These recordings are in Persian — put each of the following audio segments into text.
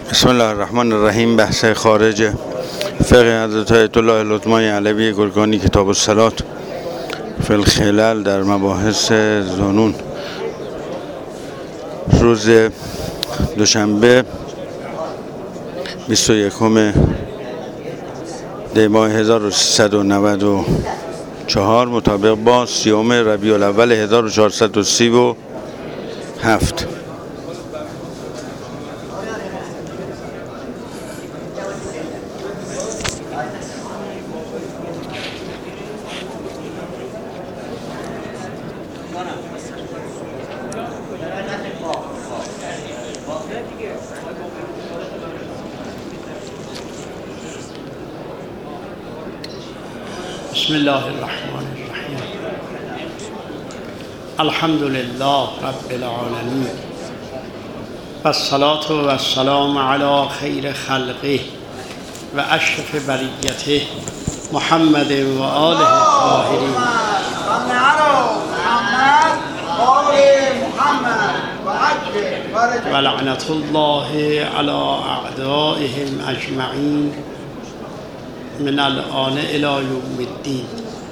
بسم الله الرحمن الرحیم. بحث خارج فقه حضرت آیت الله لطمای علوی گرگانی کتاب الصلاة فی الخلل در مباحث ظنون. روز دوشنبه 21 دی ماه 1394 مطابق با 30 ربیع الاول 1437. بسم الله الرحمن الرحیم. الحمد لله رب العالمین و الصلاة و السلام علی خیر خلقه و اشرف بریته محمد و آله الطاهرین و لعنت الله علی اعدائهم اجمعین من الآن الی یوم الدین.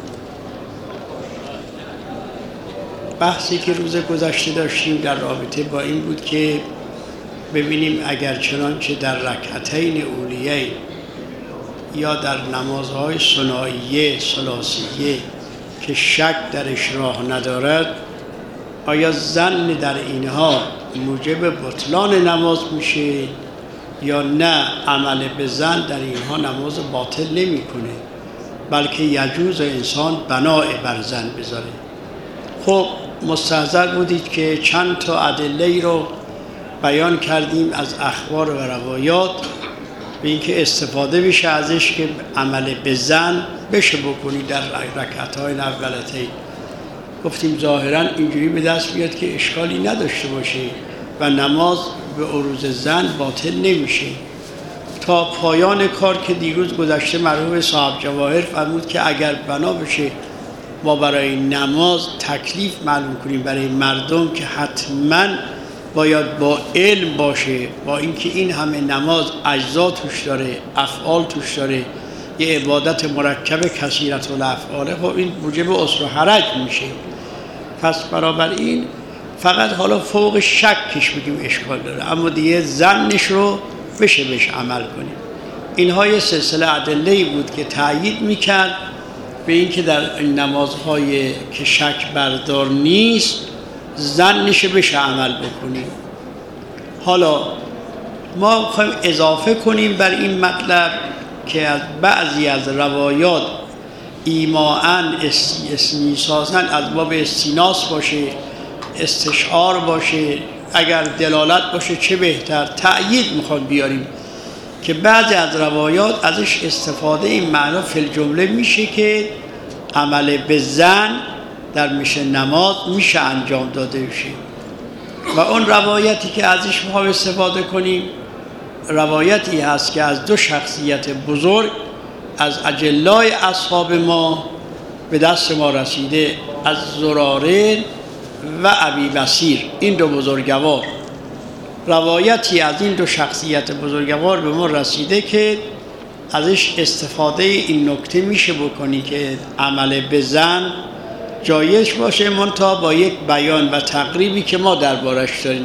بحثی که روز گذشته داشتیم در رابطه با این بود که ببینیم اگر چنانچه در رکعتین اولیه یا در نمازهای ثنائیه ثلاثیه که شک درش راه ندارد، آیا ظن در اینها موجب بطلان نماز میشه یا نه عمل به ظن در اینها نماز باطل نمیکنه، بلکه یجوز انسان بناء بر ظن بذاره. خب مستحضر بودید که چند تا ادله رو بیان کردیم از اخبار و روایات به اینکه استفاده بشه ازش که عمل به ظن بشه بکنید در رکعت‌های اولتین. گفتیم ظاهراً اینجوری به دست بیاد که اشکالی نداشته باشه و نماز به عروض ظن باطل نمیشه. تا پایان کار که دیروز گذشته مرحوم صاحب جواهر فرمود که اگر بنا بشه ما برای نماز تکلیف معلوم کنیم برای مردم که حتما باید با علم باشه، با اینکه این همه نماز اجزا توش داره، افعال توش داره، یه عبادت مرکب کثیرت الافعاله، خب این موجب عسر و حرج میشه. پس بنابراین فقط حالا فوق شکش بگیم اشکال داره، اما دیگه ظنش رو بشه بهش عمل کنیم. اینها یه سلسله ادله‌ای بود که تأیید میکرد به این که در این نمازهای که شک بردار نیست ظنش بشه عمل بکنیم. حالا ما میخوایم اضافه کنیم بر این مطلب که از بعضی از روایات ایماءً استیناساً از باب استیناس باشه، استشعار باشه، اگر دلالت باشه چه بهتر. تأیید میخواد بیاریم که بعضی از روایات ازش استفاده این معنا فی الجمله میشه که عمل به ظن در میشه نماز میشه انجام داده بشه. و اون روایتی که ازش میخوام استفاده کنیم روایتی هست که از دو شخصیت بزرگ از اجلای اصحاب ما به دست ما رسیده، از زراره و ابی بصیر، این دو بزرگوار. روایتی از این دو شخصیت بزرگوار به ما رسیده که ازش استفاده این نکته میشه بکنی که عمل به ظن جایز باشه، منتها با یک بیان و تقریبی که ما دربارش داریم.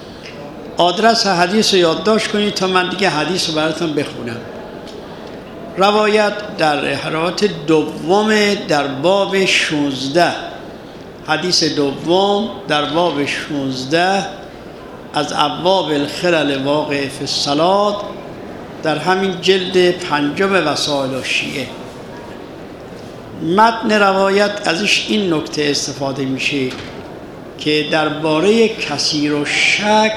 آدرس حدیث رو یادداشت کنید تا من دیگه حدیث رو براتون بخونم. روایت در روایت دوم در باب 16، حدیث دوم در باب 16 از ابواب الخلل واقع فی الصلاة در همین جلد 5 وسائل الشیعه. متن روایت ازش این نکته استفاده میشه که درباره کثیر و شک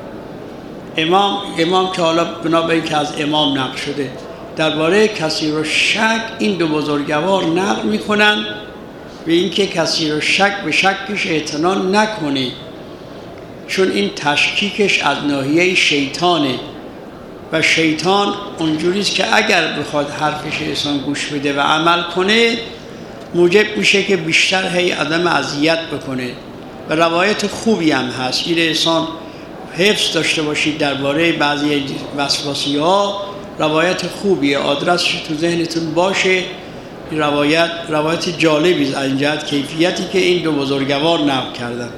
امام که حالا بنابراین که از امام نقل شده، درباره کثیر و شک این دو بزرگوار نقل میکنن به اینکه کثیر و شک به شکش اعتنا نکنه، چون این تشکیکش از ناحیه شیطانه و شیطان اونجوریست که اگر بخواد حرفش انسان گوش بده و عمل کنه موجب میشه که بیشتر هی آدم اذیت بکنه. و روایت خوبی هم هست، این انسان حفظ داشته باشید درباره بعضی وسواسی‌ها، روایت خوبیه، آدرسش تو ذهنتون باشه. این روایت جالبی از این جهت کیفیتی که این دو بزرگوار نقل کردن.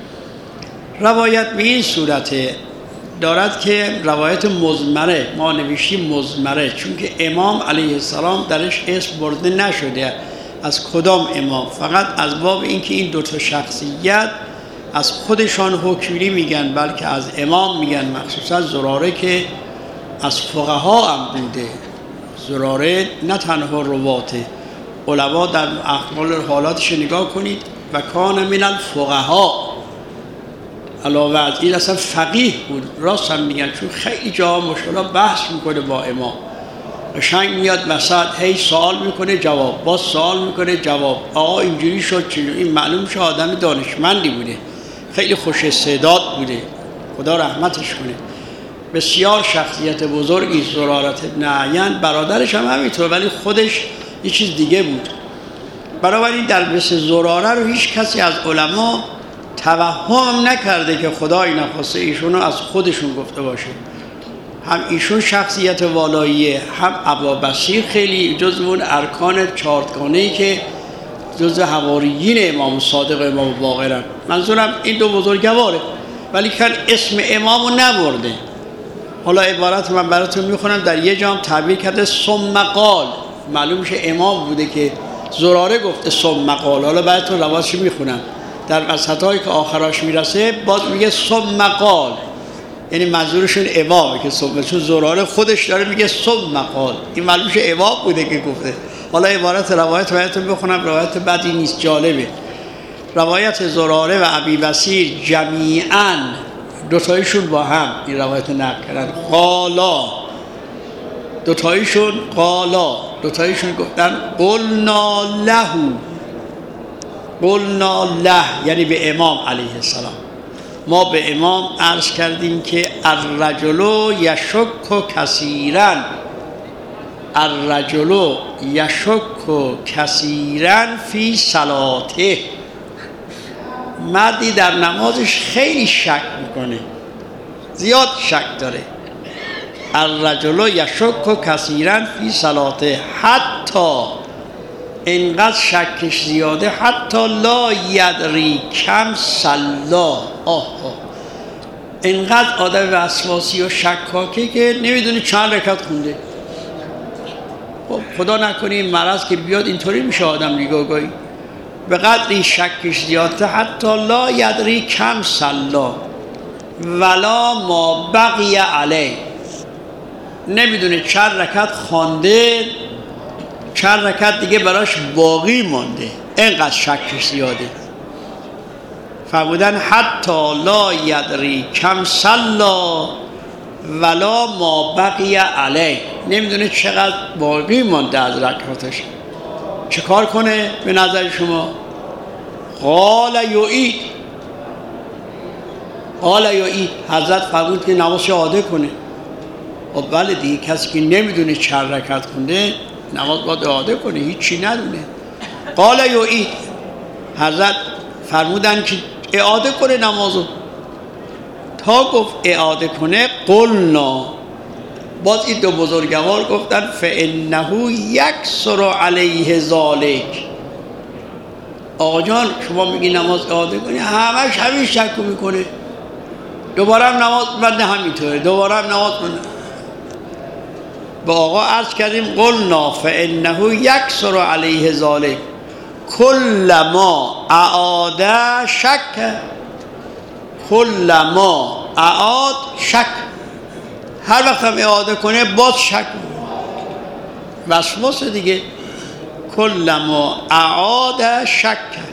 روایت به این صورت دارد که روایت مضمره، ما نوشتیم مضمره چون که امام علیه السلام درش اسم برده نشده از کدام امام، فقط از باب اینکه این دو تا شخصیت از خودشان حکمی میگن بلکه از امام میگن، مخصوصا زراره که از فقها هم بوده. زراره نه تنها رواته، علما در احوال حالاتش نگاه کنید و کان من الفقها، علاوه از این اصلا فقیه بود. راست هم میگن چون خیلی جاها مشکلا بحث میکنه با امام، قشنگ میاد وسط هی سوال میکنه جواب، باز سوال میکنه جواب، آقا اینجوری شد چجوری. این معلوم شه آدم دانشمندی بوده، خیلی خوش استعداد بوده، خدا رحمتش کنه. بسیار شخصیت بزرگی زرارت ابن عین، برادرش هم همینطور ولی خودش یه چیز دیگه بود. بنابراین در مثل زراره رو هیچ کسی از علما توهم نکرده که خدای نخواسته ایشون رو از خودشون گفته باشه. هم ایشون شخصیت والاییه، هم ابوبصیر خیلی جزو اون ارکان چارتگانه‌ای که جزو حواریین امام صادق امام باقرن. منظورم این دو بزرگواره، ولی که اسم امامو نبرده. حالا عبارت من براتون میخونم، در یه جام تعبیر کرده ثم قال، معلوم میشه امام بوده که زراره گفته ثم قال. حالا براتون روایتش میخونم، در قصت‌هایی که آخراش میرسه باز میگه ثم قال، یعنی منظورشون امامه که ثم، چون زراره خودش داره میگه ثم قال، این معلوم میشه امام بوده که گفته. حالا عبارت روایت براتون بخونم، روایت بدی نیست، جالبه. روایت زراره و ابوبصیر جمیعاً دوتایشون با هم این روایت نقل کردن. قالا، دوتایشون گفتن قلنا له، یعنی به امام علیه السلام. ما به امام عرض کردیم که الرجل یشک کثیرا فی صلاته، مردی در نمازش خیلی شک میکنه، زیاد شک داره. الرجل یشک کثیرا فی صلاته، حتی اینقدر شکش زیاده حتی لا یدری کم صلا. اینقدر آدم وسواسی و شکاکه که نمیدونه چند رکعت خونده. خدا نکنه این مرض که بیاد اینطوری میشه آدم نگاهی، به قدری شکش زیاده حتی لا یدری کم صلا ولا ما بقی علیه، نمیدونه چند رکعت خوانده، چند رکعت دیگه براش باقی مانده، اینقدر شکش زیاده. فرمودن حتی لا یدری کم صلا ولا ما بقی علیه، نمیدونه چقدر باقی مانده از رکعاتش. چه کار کنه به نظر شما؟ قال یعید، حضرت فرمود که نمازش اعاده کنه. و بله دیگه، کسی که نمیدونه چند رکعت خونده نماز باید اعاده کنه، هیچی ندونه. قال یعید، حضرت فرمودن که اعاده کنه نمازو. تا گفت اعاده کنه قلنا، باز این دو بزرگوار گفتن فانه یکثر علیه ذلک. آقا جان شما میگی نماز اعاده کنی، همش همین شک میکنه، دوباره هم نماز بنده همینطوره، دوباره هم نماز بنده. با آقا عرض کردیم قلنا فانه یکثر علیه ذلک کلما اعاد شک، کلما اعاد شک، هر وقت هم اعاده کنه باز شک، وسواس دیگه. کلما اعاد شک،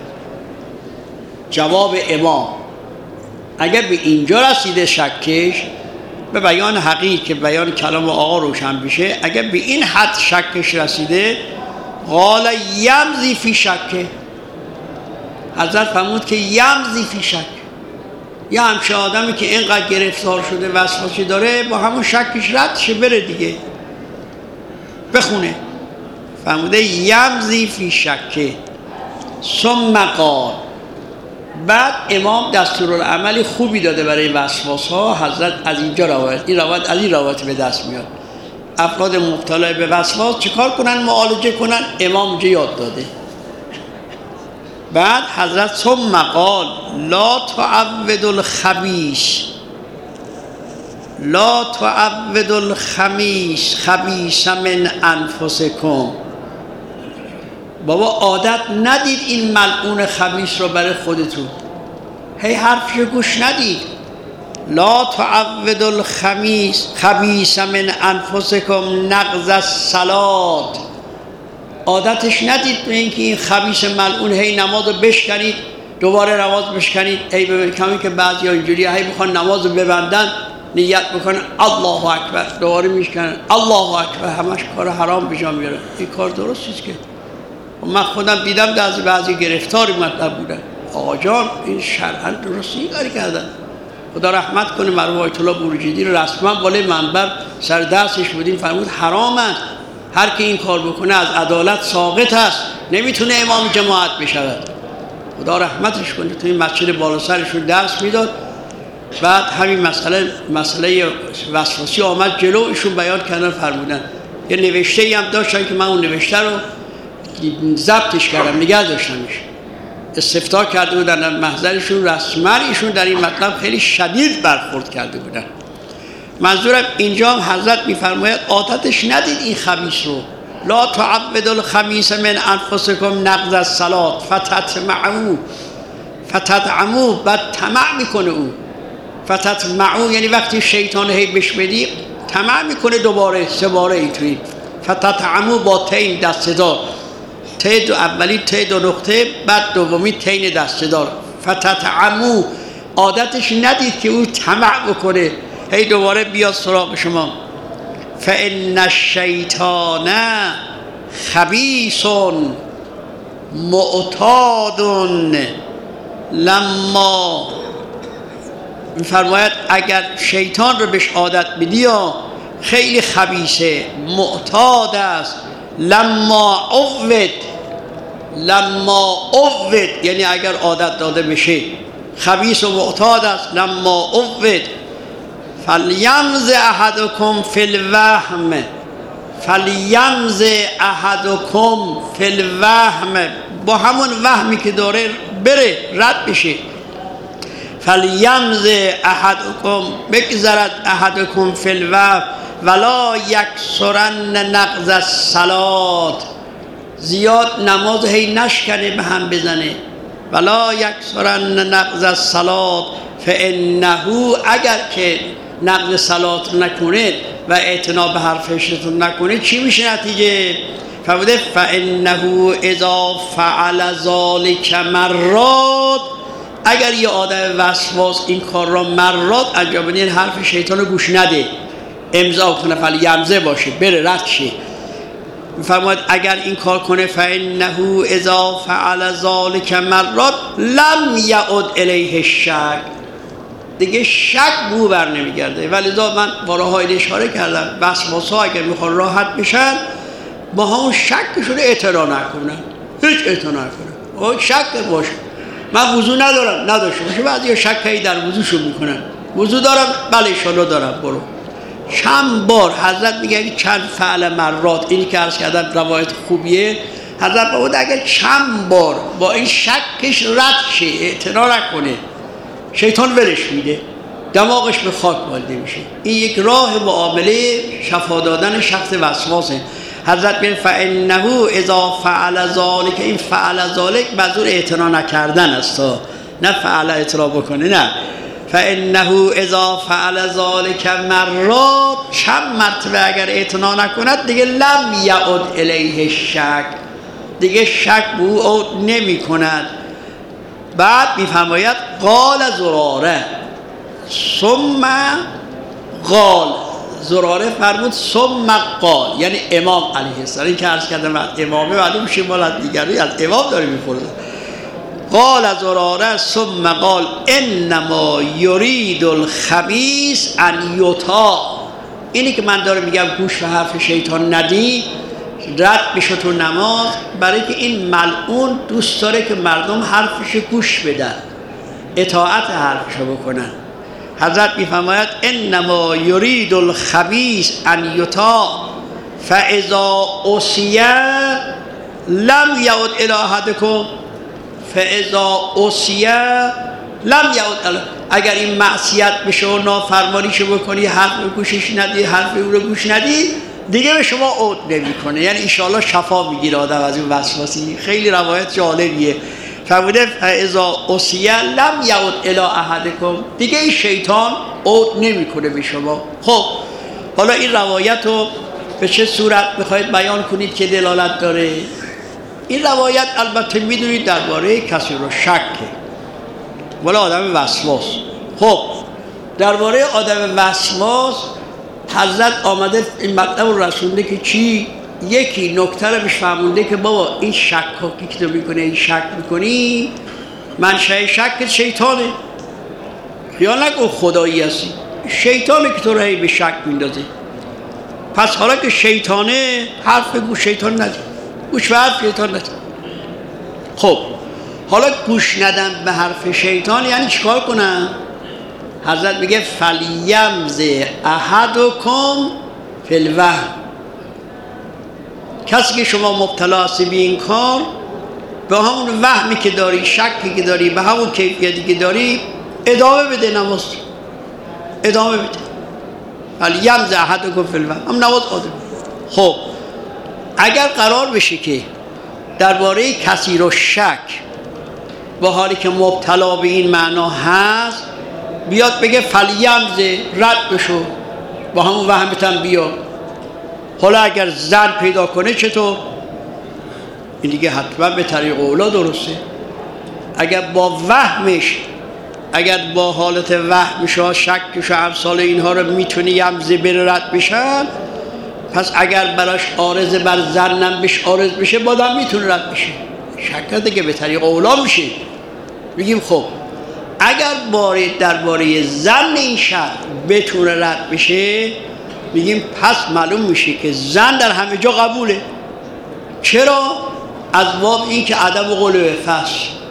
جواب امام اگر به اینجا رسیده شکش، به بیان حقیق که بیان کلام آقا روشن بشه، اگر به این حد شکش رسیده قال یمضی فی شک، حضرت فرمود که یمضی فی شک، یا همچه آدمی که اینقدر گرفتار شده وسواسی داره با همون شکش رد شه بره دیگه بخونه. فرموده یمضی فی شک ثم قال، بعد امام دستورالعملی خوبی داده برای وسواس ها. حضرت از اینجا روایت از این روایت به دست میاد. افراد مبتلا به وسواس چیکار کنن؟ معالجه کنن. امام اینجا یاد داده. بعد حضرت ثم قال لا تعودوا الخبیث لا تعودوا الخبیث من انفسکم. بابا عادت ندید این ملعون خبیث رو برای خودتون، هی حرفش گوش ندید. لا تعودوا الخبیث من انفسکم نقض الصلاة. عادتش ندید به اینکه این خبیث ملعون هی نماز رو بشکنید دوباره نماز بشکنید. هی ببینید کمی که بعضی ها اینجوری هی میخوان نماز رو ببندن نیت بکنن الله اکبر دوباره میشکنن الله اکبر، همش کار حرام بجا میاره. این کار درست نیست که. من خودم دیدم بعضی گرفتاری مطلب بودن. آقا جان این شرعاً درست این کاری کردن. خدا رحمت کنه مرحوم آیت الله بروجردی رو رسما بالای منبر سر دستش بودیم فرمود حرام است، هر کی این کار بکنه از عدالت ساقط است، نمیتونه امام جماعت بشود. خدا رحمتش کنه. تو این مسجد بالا سرشون درس میداد. بعد همین مسئله وسواسی آمد جلو، ایشون بیان کردن فرمودن. یه نوشته‌ای هم داشتن که من اون نوشته رو ضبطش کردم نگه داشتمش. استفتاء کرده بودن در محضرشون، رسما ایشون در این مطلب خیلی شدید برخورد کرده بودن. منظورم اینجا هم حضرت میفرماید عادتش ندید این خبیث رو. لا تعودوا الخبیث من انفسکم نقض الصلاة فتطمعوا. بعد طمع میکنه او. فتطمعوا یعنی وقتی شیطان هی بش بدی طمع میکنه دوباره سه باره اینطوری. فتطمعوا با تین دسته‌دار، اولی ته دو نقطه بعد دومی تین دسته‌دار. فتطمعوا عادتش ندید که او طمع بکنه هی دوباره بیاد سراغ شما. فإن الشیطان خبیث معتاد لما. میفرماید اگر شیطان رو بهش عادت بدی خیلی خبیثه، معتاد است. لما عود یعنی اگر عادت داده بشه خبیث و معتاد است. لما عود فلیمز احدکم فی الوهم با همون وهمی که داره بره رد بشه. فلیمز احدکم بگذرد احدکم فی الوهم ولا یکسرن نقض الصلاة. زیاد نماز هی نشکنه به هم بزنه. ولا یکسرن نقض الصلاة فانه اگر که نقض صلات نکنه و اعتنا به حرفشتون نکنه چی میشه نتیجه؟ فرموده فانه اذا فعل ذلک مرات. اگر یه آدم وسواس این کار را مرات انجام بده، حرف شیطان رو گوش نده، امضا کنه فلیمزه باشه بره رد شه. میفرماید اگر این کار کنه فانه اذا فعل ذلک مرات لم یعد الیه الشک. دیگه شک بو بر نمیگرده. ولذا من بارها اشاره کردم وسواس‌ها اگر میخوان راحت بشن با همون شکشون اعتنا نکنن، هیچ اعتنا نکنن. شک باشه من وضو نداشته باشه، بعضی شکی در وضوشون میکنن. وضو دارم؟ بله انشالله دارم. برو چند بار حضرت میگه چند فعل مرات، اینی که عرض کردم روایت خوبیه. حضرت بود اگر چند بار با این شکش رد شه اعتنا نکنه شیطان ولش میده، دماغش به خاک والده میشه. این یک راه معامله شفا دادن شخص وسواسه. حضرت میگه فانه اذا فعل ذلک، این فعل ذلک منظور اعتنا نکردن است، نه فعل اعتنا بکنه، نه. فانه اذا فعل ذلک مرات، چند مرتبه اگر اعتنا نکند دیگه لم یعد الیه الشک، دیگه شک به او نمی کند. بعد میفرماید قال زراره ثم قال، زراره فرمود ثم قال، یعنی امام علیه السلام. این که عرض کردم امامه معلوم میشه مال از دیگری از امام داره میپرسه. قال زراره ثم قال انما یرید الخبیث ان یطاع. اینی که من داره میگم گوش به حرف شیطان ندی، رد میشه تو نماز، برای که این ملعون دوست داره که مردم حرفش گوش بدن. اطاعت حرفشو بکنن. حضرت میفرماید انما یرید الخبیث ان یطاع فاذا عصی لم یعد الی احدکم فاذا عصی لم یعد. اگر این معصیت بشه و نافرمانیشو بکنی، حرف گوشش ندی، حرف او رو گوش ندی، دیگه به شما عود نمیکنه. یعنی ان شاءالله شفا میگیره آدم از این وسواسی. خیلی روایت جالبیه. فرموده فاذا عصی لم یعد الی احدکم، دیگه این شیطان عود نمیکنه به شما. خب حالا این روایت رو به چه صورت میخواید بیان کنید که دلالت داره؟ این روایت البته میدونید درباره کسی رو شکه، ولی آدم وسواس. خب درباره آدم وسواس حضرت آمده این مطلب رو رسونده که چی؟ یکی نکته رو بهش فهمونده که بابا این شک که تو میکنه، این شک میکنی، منشأ شک شیطانه. خیال نکن خدایی هستی، شیطانه که تو رو هی به شک میندازه. پس حالا که شیطانه، حرف گوش شیطان نده، گوش به حرف شیطان نده. خب حالا گوش ندن به حرف شیطان یعنی چیکار کنم؟ حضرت میگه فلیمز احدکم فی الوهم. کسی که شما مبتلا هستی به این کار، به همون وهمی که داری، شکی که داری، به همون کیفیتی که داری ادامه بده نماز، ادامه بده. فلیمز احدکم فی الوهم، هم نماز آدم. خب اگر قرار بشه که درباره کسی رو شک با حالی که مبتلا به این معنا هست بیاد بگه فلیمز، رد بشو، با همون وهمت هم بیا. حالا اگر زن پیدا کنه چطور؟ این دیگه حتما به طریق اولا درسته. اگر با وهمش، اگر با حالت وهمش و شکش و امثال اینها رو میتونی یمزه بره رد بشن، پس اگر براش عارض بر زنم بش عارض بشه بادم میتونه رد بشه. شک دیگه به طریق اولا میشه. بگیم خب اگر درباره زن این شرط بتونه رد بشه، میگیم پس معلوم میشه که زن در همه جا قبوله. چرا؟ از باب این که عدم قول به فصل.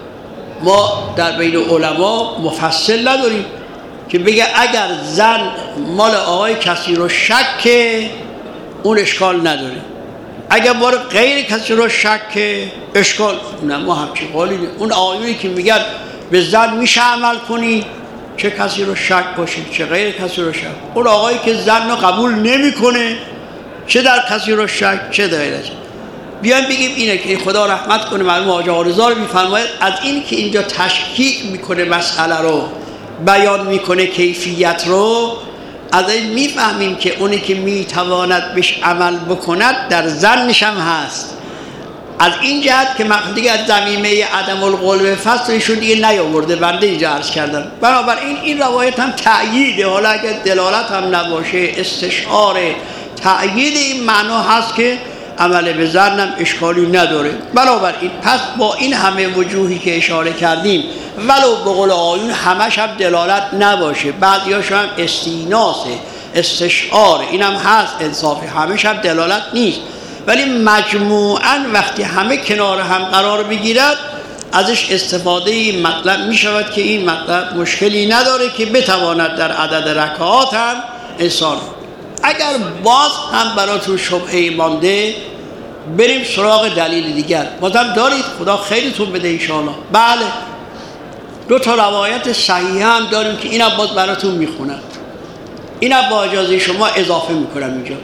ما در بین علما مفصل نداریم که بگه اگر زن مال آقای کسی رو شکه اون اشکال نداره، اگر بار غیر کسی رو شکه اشکال نه. ما همچین قولی نیست. اون آقایونی که میگن به زن میشه عمل کنی چه کسی رو شک باشه چه غیر کسی رو شک، اون آقایی که زن رو قبول نمیکنه چه در کسی رو شک چه در غیرش. بیایم بگیم اینه که خدا رحمت کنه مرحوم حاج آقارضا رو میفرماید از این که اینجا تشکیک میکنه مسئله رو، بیان میکنه کیفیت رو، از این میفهمیم که اونی که میتواند بهش عمل بکند در ذهنش هم هست. از این جهت که دیگه از ضمیمه عدم القول به فصل ایشون دیگه نیاورده، بنده اینجا عرض کردم. بنابراین این روایت هم تأییده، حالا اگر دلالت هم نباشه استشعار تأیید این معنا هست که عمل به ظنم اشکالی نداره. بنابراین پس با این همه وجوهی که اشاره کردیم، ولو به قول آیون همش هم دلالت نباشه، بعضیاش هم استیناسه، استشعار، اینم هست انصافی، همش هم دلالت نیست، ولی مجموعاً وقتی همه کنار هم قرار بگیرد ازش استفاده این مطلب می شود که این مطلب مشکلی نداره که بتواند در عدد رکعات هم انسان. اگر باز هم براتون شبهه مانده بریم سراغ دلیل دیگر. بازم دارید، خدا خیرتون بده انشاءالله. بله، دو تا روایت صحیحه هم داریم که اینم باز براتون میخونم، اینم با اجازه شما اضافه میکنم اینجا.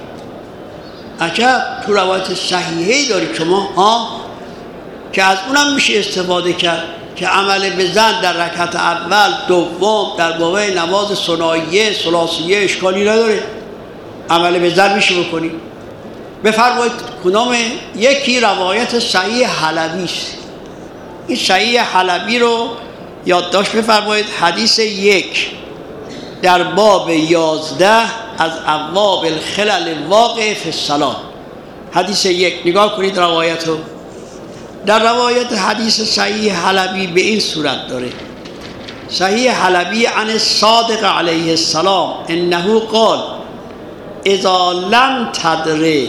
عجب تو روایت صحیحه‌ای دارید شما که از اونم میشه استفاده کرد که عمل به زن در رکعت اول دوم در باب نماز ثنائیه ثلاثیه اشکالی نداره، عمل به زن میشه بکنی. بفرمایید کدام؟ یکی روایت صحیح حلبی است. این صحیح حلبی رو یادداشت بفرمایید، حدیث 1 در باب 11 از ابواب الخلل واقع فی الصلاة. حدیث 1 نگاه کنید روایت رو. در روایت حدیث صحیح حلبی به این صورت داره: صحیح حلبی عن الصادق علیه السلام انه قال اذا لم تدر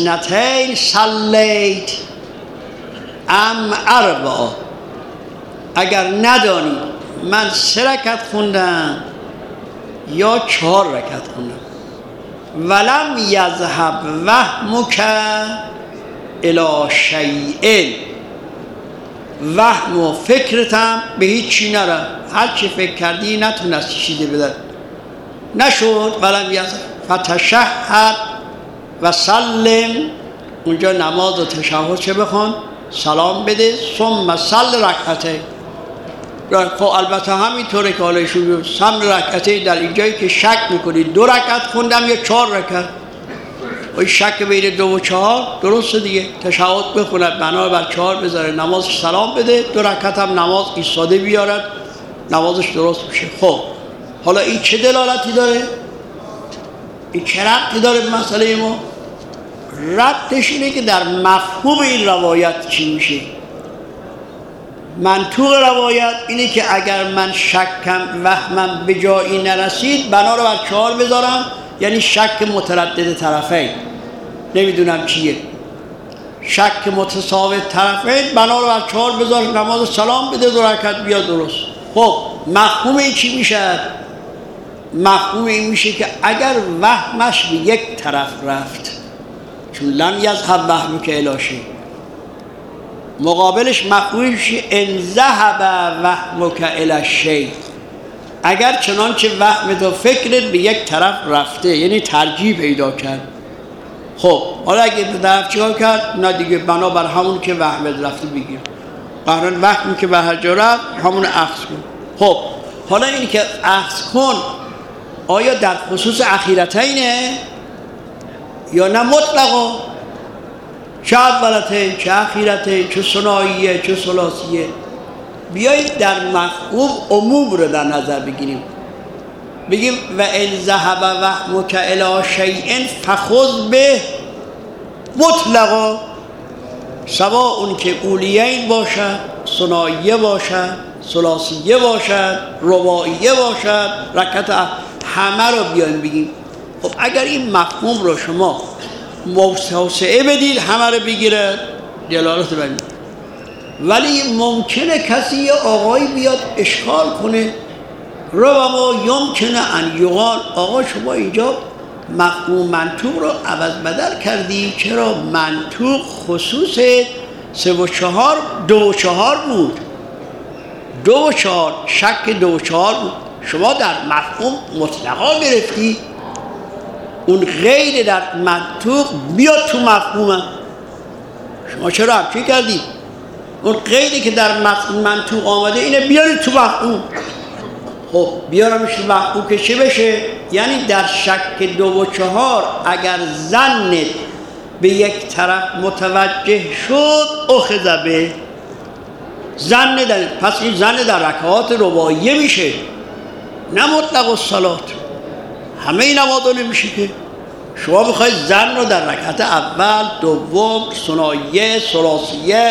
اثنتین صلیت ام اربع اگر ندانید من 3 رکعت خوندم یا 4 رکعت خوندم، ولم یذهب وهمک الی شیء، وهم و فکرتم به هیچ چی نره، هر چی فکر کردی نتونستی چیزی بده نشد. ولم یذهب فتشهد و سلم، اونجا نماز و تشهد چه بخوان؟ سلام بده. ثم صل رکعتین. خب البته همینطوره که حالا ایشون سم رکعتین در اینجایی که شک میکنید 2 رکعت خوندم یا 4 رکعت، و شک بین 2 و 4 درسته دیگه. تشهد بخوند بنا بر 4 بذاره، نمازش سلام بده، 2 رکعت هم نماز ایستاده بیارد، نمازش درست میشه. خب حالا این چه دلالتی داره؟ این چه ربطی داره به مسئله ما؟ ربطش اینه که در مفهوم این روایت چی میشه. منطوق روایت اینه که اگر من شکم وهمم به جایی نرسید بنا رو بر 4 بذارم، یعنی شک متردد طرفین، نمیدونم چیه، شک متساوی طرفین، بنا رو بر 4 بذار، نماز سلام بده، 2 رکعت بیا درست. خب مفهوم این چی میشه؟ مفهوم این میشه که اگر وهمش به یک طرف رفت، چون لم یذهب وهمک الی شیء، مقابلش مفهومش ان ذهب وهمک الی شیء، اگر چنانچه وهم تو فکرت به یک طرف رفته، یعنی ترجیح پیدا کرد. خب حالا اگه به طرف چیکار کرد؟ نه دیگه بنابر همون که وهمت رفته بگیر، قرار وهمی که به هر جا رفت همون اخذ کن. خب حالا این که اخذ کن آیا در خصوص اخیرتینه یا نه مطلقا؟ چه اولتین، چه اخیرتین، چه ثنائیه، چه ثلاثیه؟ بیایید در مفهوم عموم رو در نظر بگیریم، بگیم و ان ذهب وهمک الی شیء فخذ به مطلقا، سواء که اولیین باشد، ثنائیه باشد، ثلاثیه باشد، رباعیه باشد، رکعت همه رو بیایم بگیم. خب اگر این مفهوم رو شما موسعه بدید همه رو بگیره دلالت ببینید، ولی ممکنه کسی یه آقایی بیاد اشکال کنه، ربما یمکنه ان یقال آقا شما اینجا مفهوم منطوق رو عوض بدل کردی، چرا منطوق خصوص 3 و 4 2 و 4 بود، 2 و 4 شک 2 و 4 بود، شما در مفهوم مطلقا گرفتی، اون غیر در منطوق بیاد تو مفهومه، شما چرا همچی کردی؟ اون غیری که در منطوق آمده اینه بیاری تو مفهوم. خب بیارمش تو مفهوم که چه بشه؟ یعنی در شک 2 و 4 اگر ظنت به یک طرف متوجه شد اخذ به ظن در، پس این ظن در رکعات رباعیه میشه، نه مطلق الصلات. همه این نمازا نمیشه که شما بخواید ظن رو در رکعت اول، دوم، ثنائیه، ثلاثیه.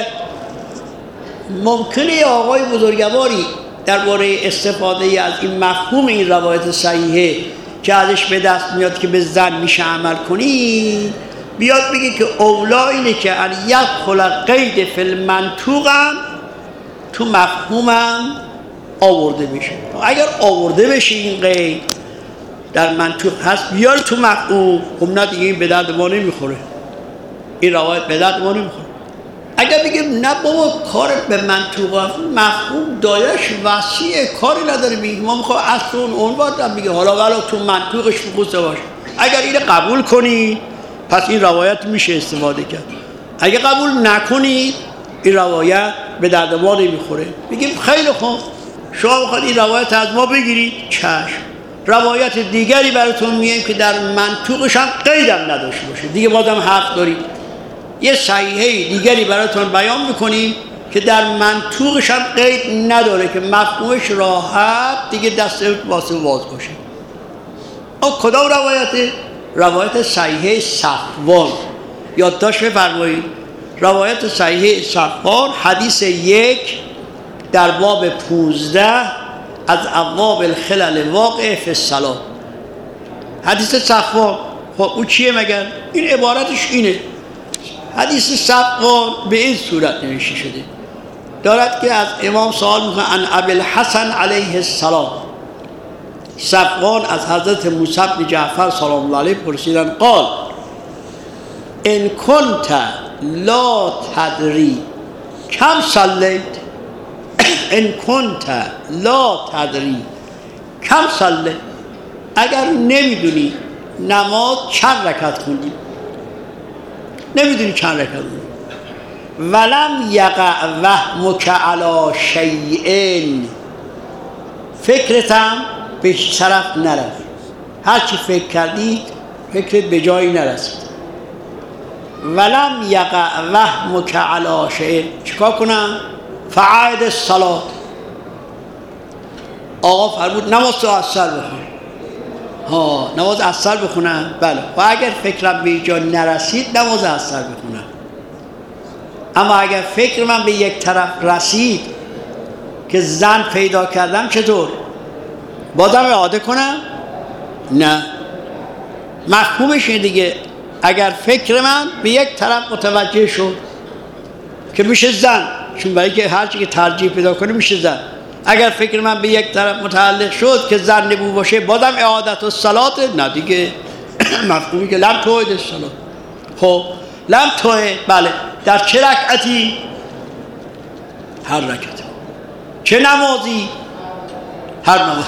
ممکنه آقای بزرگواری درباره استفاده از این مفهوم این روایت صحیحه که ازش به دست میاد که به ظن میشه عمل کنی، بیاد بگی که اولا اینه که ان یدخل قید فی المنطوقم تو مفهومم آورده بشه. اگر آورده بشه این قید در منطوق هست بیار تو مفهوم، خب نه دیگه این به درد ما نمیخوره، این روایت به درد ما نمیخوره. اگر بگیم نه بابا کار به منطوق مفهوم دایش وسیعه، کاری نداره، بگیم ما میخوام اصل اون باید بگیم حالا ولی تو منطوقش فقوسه باشه. اگر اینو قبول کنی پس این روایت میشه استفاده کرد، اگر قبول نکنی این روایت به درد ما نمیخوره. بگیم خیلی خوب شما بخواید این روایت از ما بگیرید، چشم، روایت دیگری براتون میگیم که در منطوقش هم قیدم نداشته باشه، دیگه بازم حق دارید. یه صحیحه دیگری براتون بیان میکنیم که در منطوقش هم قید نداره، که مفهومش راحت دیگه دست واسه باز باشه. اون کدام روایته؟ روایت صحیحه صفوان. یادداشت بفرمایید، روایت صحیحه صفوان حدیث 1 در باب 15 از ابواب الخلل واقع فی الصلاة. حدیث صفوان خب او چیه مگر؟ این عبارتش اینه، حدیث صفوان به این صورت نوشته شده، دارد که از امام سوال میکنه ان ابی الحسن علیه السلام. صفوان از حضرت موسی بن جعفر سلام الله علیه پرسیدن قال ان کنت لا تدری کم صلیت، ان کنت لا تدری کم صلیت، اگر نمیدونی نماز چند رکعت خوندی، نمیدونی چند رکعت خوندی، ولم یقع وهمک علی شیء، فکرتم به طرف نرفت، هرچی فکر کردید فکرت به جایی نرسید. ولم یقع وهمک علی شیء، چیکار کنم؟ فعید الصلاة، آقا فرمود نماز عصر بخون. ها نماز عصر بخونم؟ بله. و اگر فکرم به جا نرسید نماز عصر بخونم. اما اگر فکر من به یک طرف رسید که زن پیدا کردم چطور؟ بازم اعاده کنم؟ نه. مفهومش اینه دیگه، اگر فکر من به یک طرف متوجه شد که میشه زن، چون برای که هرچی که ترجیح پیدا کنه میشه زن، اگر فکر من به یک طرف متعلق شد که زن نبو باشه بازم اعادت الصلاة، نه دیگه. مفهومی که لم توعد الصلاة. خب لم توعد، بله، در چه رکعتی؟ هر رکعت. چه نمازی؟ هر نماز.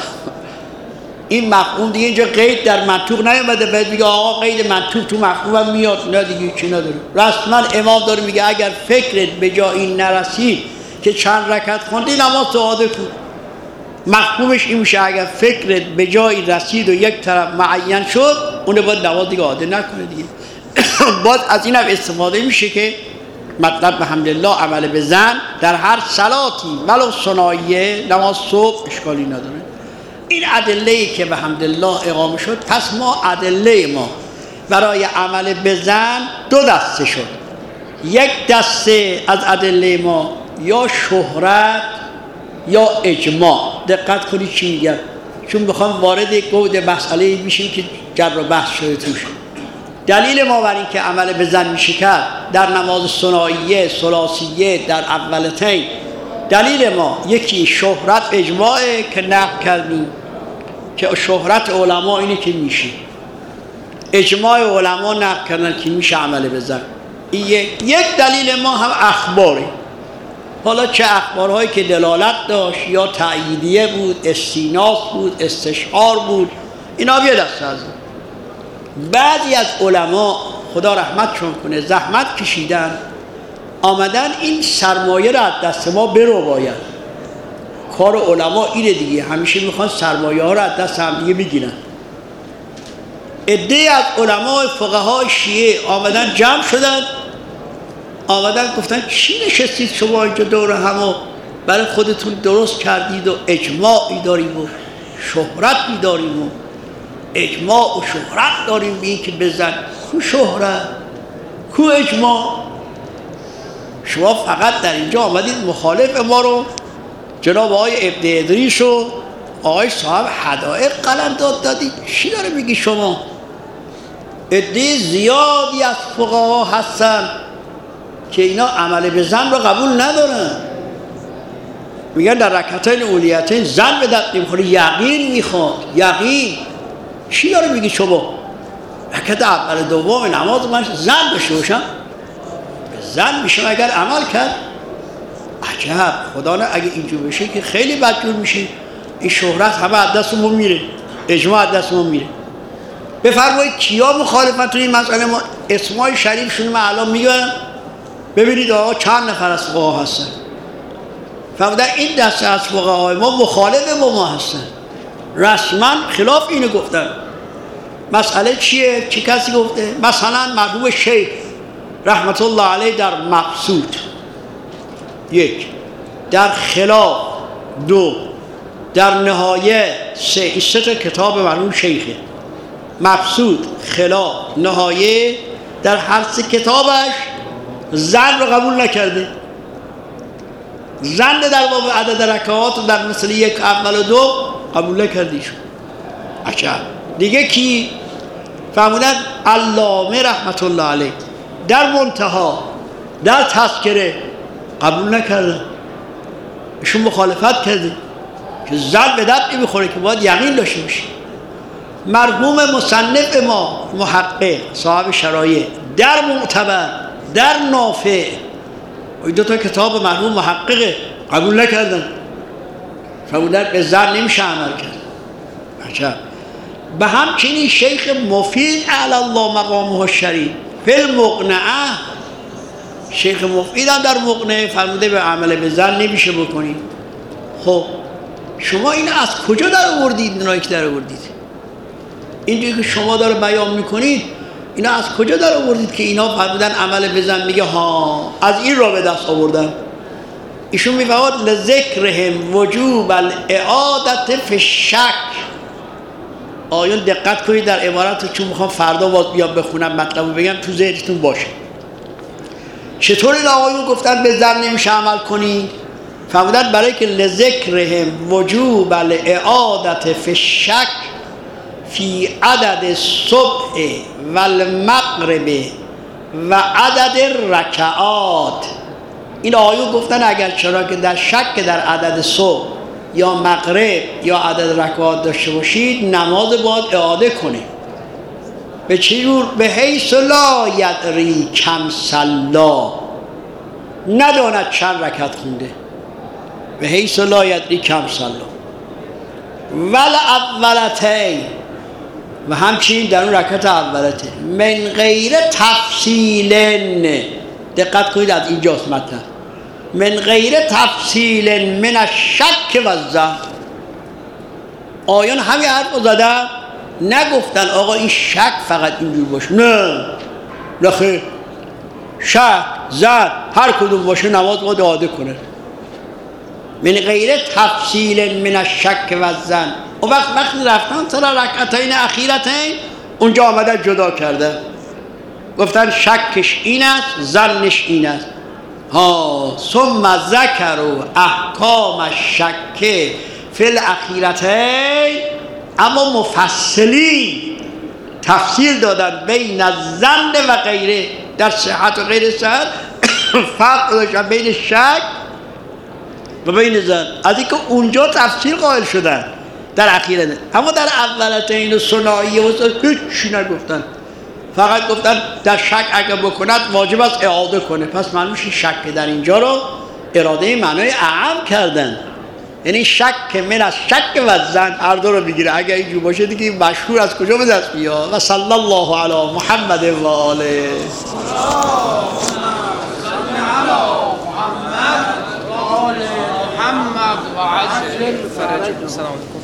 این مفهوم دیگه اینجا قید در منطوق نیومده باید بگه آقا قید منطوق تو مفهومم میاد، نه دیگه چی نداره. رسما امام داره میگه اگر فکرت به جایی نرسید که چند رکعت خوندی نماز تو اعاده کن. مفهومش این میشه اگر فکرت به جایی رسید و یک طرف معین شد اون باید نماز دیگه اعاده نکنه دیگه. باز از این هم استفاده میشه که مطلب الحمدلله عمل به زن در هر صلاتی ولو ثنائیه، نماز صبح اشکالی نداره. این ادله‌ای که به حمدالله اقامه شد، پس ما ادله ما برای عمل به زن دو دسته شد. یک دسته از ادله ما یا شهرت یا اجماع. دقت کنید چی میگم، چون میخوام وارد گود مسئله میشیم که جر و بحث شده توش. دلیل ما بر این که عمل به زن میشه کرد در نماز ثنائیه، ثلاثیه، در اولتین، دلیل ما یکی شهرت اجماعه که نقل کردیم که شهرت علما اینه که میشه، اجماع علما نقل کردن که میشه عمل به زن. این یک دلیل ما هم اخباره. حالا چه اخبارهایی که دلالت داشت یا تأییدیه بود، استیناس بود، استشعار بود، اینا بیاد دست از بعضی از علما خدا رحمتشون کنه زحمت کشیدن آمدن این سرمایه را از دست ما برو باید. کار علما اینه دیگه، همیشه میخوان سرمایه ها را از دست هم دیگه بگیرن. عده از علما فقهای شیعه آمدن جمع شدن، آمدن گفتن چی نشستید شما اینجا دور هم برای خودتون درست کردید و اجماعی داریم و شهرتی داریم و اجماع و شهرت داریم به این که بزن. کو شهرت؟ کو اجماع؟ شما فقط در اینجا آمدید مخالف ما رو جناب آقای ابن ادریس و آقای صاحب حدائق قلمداد دادید. چی داره میگی شما؟ عده زیادی از فقها هستن که اینا عمل به زن رو قبول ندارن، میگن در رکعتین اولیتین زن به دست نمیخوره، یقین میخواد. یقین چی داره میگی شما؟ رکعت اول دوم نماز من زن بشه باشم، زن میشه اگر عمل کرد. عجب، خدا نه اگه اینجور بشه که خیلی بدجور میشه. این شهرت همه از دستمون میره، اجماع از دستمون میره. بفرمایید کیا مخالفن تو این مسئله؟ ما اسمای شریفشون من الان میگم، ببینید آقا چند نفر از فقها هستن. فرمودن این دسته از فقهای ما مخالف با ما هستن، رسما خلاف اینو گفتن. مسئله چیه؟ چه کسی گفته؟ مثلا مرحوم شیخ رحمت الله علیه در مقصود، یک، در خلاف، دو، در نهایه، سه تا کتاب مرحوم شیخه. مقصود، خلاف، نهایه، در هر سه کتابش زن رو قبول نکرده. زن در باب عدد رکعات و در مسئله یک اول و دو قبول نکردیشون. عجب. دیگه کی؟ فرمودن علامه رحمت الله علیه در منتها، در تذکره قبول نکردن. ایشون مخالفت کرده که زن به درد نمیخوره که باید یقین داشته باشی. مرحوم مصنف ما محقق صاحب شرایع در معتبر در نافع، این دو تا کتاب مرحوم محقق قبول نکردن، فرمودن به زن نمیشه عمل کرد. عجب. به همچنین شیخ مفید اعلی الله مقامه الشریف فی المقنعه، شیخ مفید هم در مقنعه فرموده به عمل به زن نمیشه بکنید. خب شما این از کجا در آوردید؟ اینایی که در آوردید اینجوری که شما داره بیان میکنید اینا از کجا در آوردید که اینا فرمودن عمل به زن؟ میگه ها از این را به دست آوردن. ایشون میفهمد لذکرهم وجوب الاعادت فی الشک. آیون دقت کنید در عبارت، چون میخوام فردا باز بیام بخونم مطلبو بگم تو ذهنتون باشه. چطور این آقایون گفتن به زن نمیشه عمل کنید؟ فرمودن برای که لذکرهم وجوب الاعادت فی الشک فی عدد الصبح و المغرب و عدد رکعات. این آیون گفتن اگر چرا که در شک در عدد صبح یا مغرب یا عدد رکعات داشته باشید نماز باید اعاده کنه. به چه جور؟ به حیث لا یدری کم صلا، نداند چند رکعت خونده. به حیث لا یدری کم صلا ول اولتین، و همچنین در اون رکعت اولته من غیر تفصیل. دقت کنید از اینجاست مطلب، من غیر تفصیل من الشک و الظن. آیان همین حرف رو زدن، نگفتن آقا این شک فقط اینجور باشه، نه خیر، شک زن هر کدوم باشه نماز باید اعاده کنه. من غیر تفصیل من الشک و الظن. و وقتی رفتن سر رکعتین اخیرتین اونجا آمدن جدا کرده، گفتن شکش این است ظنش این است. ها ثم ذکروا احکام الشک فی الاخیرتین، اما مفصلی تفصیل دادن بین الظن و غیره، در صحت و غیر صحت فرق داشتن بین شک و بین ظن، از اینکه اونجا تفصیل قائل شدن در اخیرتین. اما در اولتین و ثنائیه و هیچی نگفتن، فقط گفتن در شک اگر بکند واجب است اعاده کنه. پس معلوم میشه شک در اینجا رو اراده معنای اعم کردن، یعنی شک من از شک و ظن هر دو رو بگیره. اگر اینجور باشه دیگه مشهور از کجا به دست بیاد؟ و صلی الله علی محمد و آله. محمد و عجل فرج. السلام علیکم.